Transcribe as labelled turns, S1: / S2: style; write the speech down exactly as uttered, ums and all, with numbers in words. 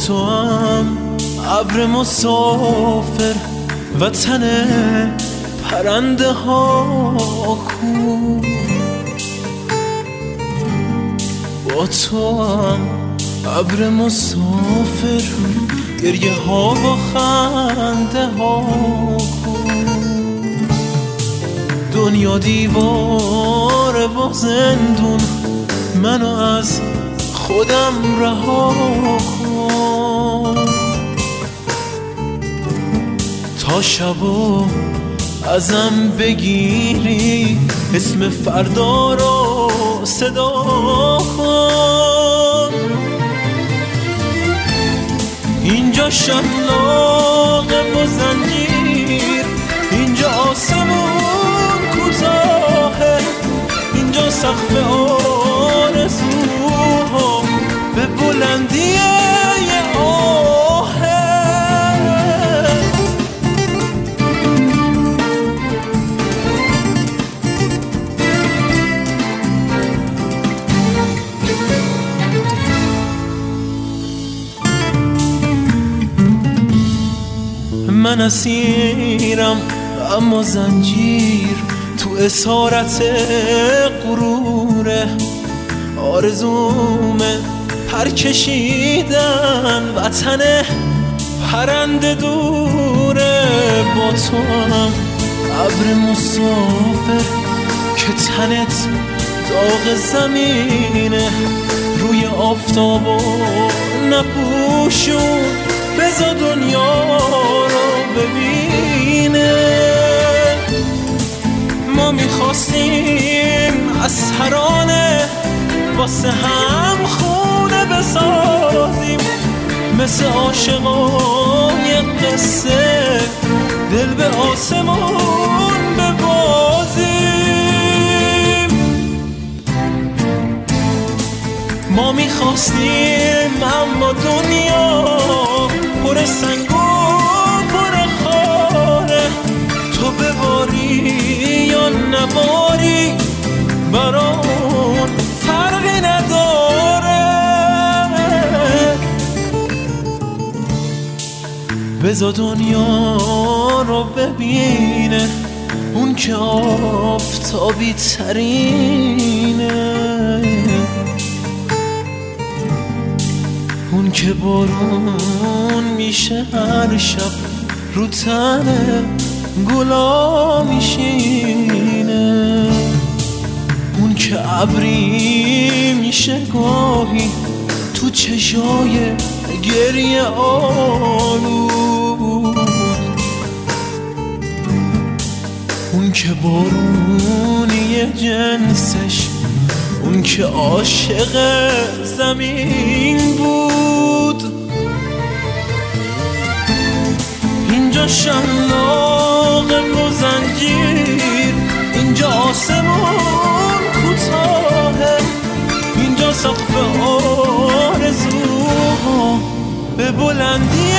S1: تو هم ابر مسافر وطن پرنده ها کو، با تو هم ابر مسافر گریه ها و خنده ها کو. دنیا دیواره و زندون، منو از خودم رها کن. تا شبو ازم بگیری اسم فردا رو صدا کن. اینجا شلاقه و زنجیر، اینجا آسمون کوتاهه، اینجا سقف آرزوها به بلندی یه آهه. من اسیرم اما زنجیر تو اسارت غروره، آرزومه پر کشیدن وطن پرنده دوره. با تو هم ابر مسافر که تنت داغ زمینه، روی آفتاب و نپوشون بذار دنیا رو ببینه. ما میخواستیم از ترانه واسه هم خونه بسازیم، مثل عاشقای قصه دل به آسمون ببازیم. ما میخواستیم اما دنیا پر سنگ و پر خاره، تو بباری یا نباری برامون فرقی نداره. بذار دنیا رو ببینه اون که آفتابی ترینه، اون که بارون میشه هر شب رو تن گلا میشینه، اون که ابری میشه گاهی تو چشای گریه آلود، اون که بارونی جنسش، اون که عاشق زمین بود. اینجا شلاقه و زنجیر، اینجا آسمون کوتاهه، اینجا سقف آرزوها به بلندی